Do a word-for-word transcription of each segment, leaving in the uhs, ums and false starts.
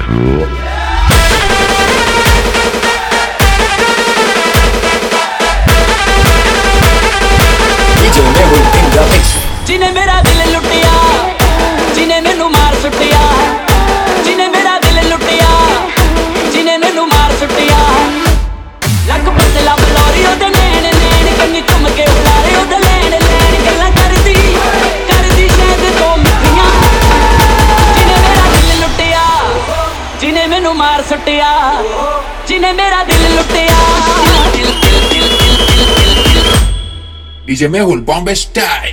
Mehul. D J Mehul in the mix. जिने मेरा दिल लुटिया, जिने मैनू मार सुटिया, जिने मेरा दिल लुटिया, जिने मैनू मार सुटिया। लक पतला बलौरी ओदे नैन नैन कन्नी चुम के उलारे ओदे लैन लैन गल्लां करदी करदी शायद दो मिठियां। जिने मेरा दिल लुटिया, जिने मैनू मार सुटिया, जिने मेरा दिल लुटिया। दिल दिल दिल दिल दिल दिल दिल D J Mehul Bombay Style.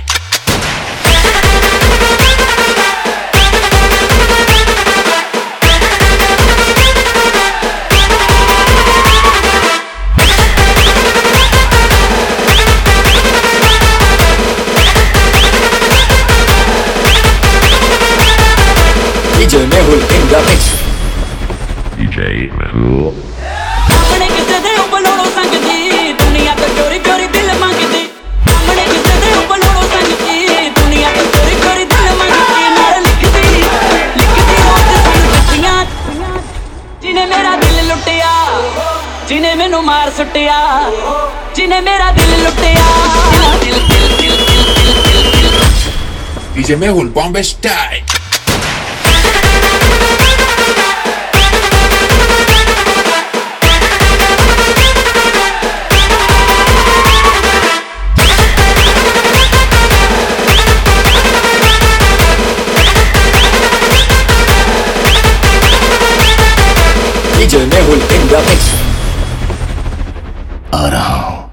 D J Mehul in the mix. D J Mehul. ਆਪਣੇ ਕਿਸੇ ਦੇ ਉਪਲੋੜੋ ਸੰਗਦੀ ਦੁਨੀਆ ਤੋਂ ਚੋਰੀ ਚੋਰੀ ਦਿਲ ਮੰਗਦੀ। ਆਪਣੇ ਕਿਸੇ ਦੇ ਉਪਲੋੜੋ ਸੰਗਦੀ ਦੁਨੀਆ ਤੋਂ ਚੋਰੀ ਚੋਰੀ ਦਿਲ ਮੰਗਦੀ। ਨਾਲ ਲਿਖਦੀ ਲਿਖਦੀ ਰੋਜ਼ ਸਾਨੂੰ ਚਿੱਠੀਆਂ। ਜਿਨੇ ਮੇਰਾ ਦਿਲ ਲੁੱਟਿਆ, ਜਿਨੇ ਮੈਨੂੰ ਮਾਰ ਸੁੱਟਿਆ, ਜਿਨੇ ਮੇਰਾ ਦਿਲ ਲੁੱਟਿਆ। ਦਿਲ ਦਿਲ ਦਿਲ ਦਿਲ ਦਿਲ ਦਿਲ ਦਿਲ D J Mehul Bombay Style. D J Mehul in the mix. आ रहा हूँ।